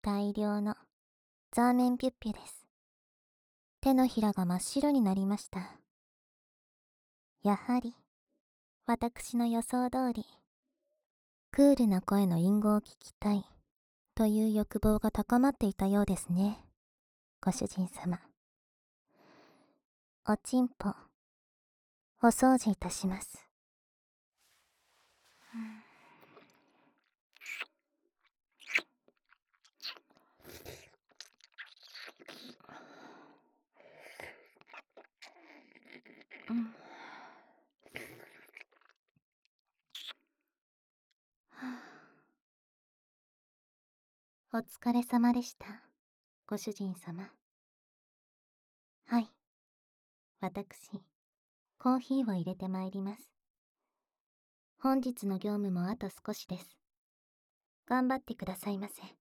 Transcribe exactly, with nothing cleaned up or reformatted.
大量のザーメンピュッピュです。手のひらが真っ白になりました。やはり、私の予想通り、クールな声の隠語を聞きたいという欲望が高まっていたようですね、ご主人様。おちんぽ、お掃除いたします。うん。お疲れ様でした、ご主人様。はい。私、コーヒーを入れてまいります。本日の業務もあと少しです。頑張ってくださいませ。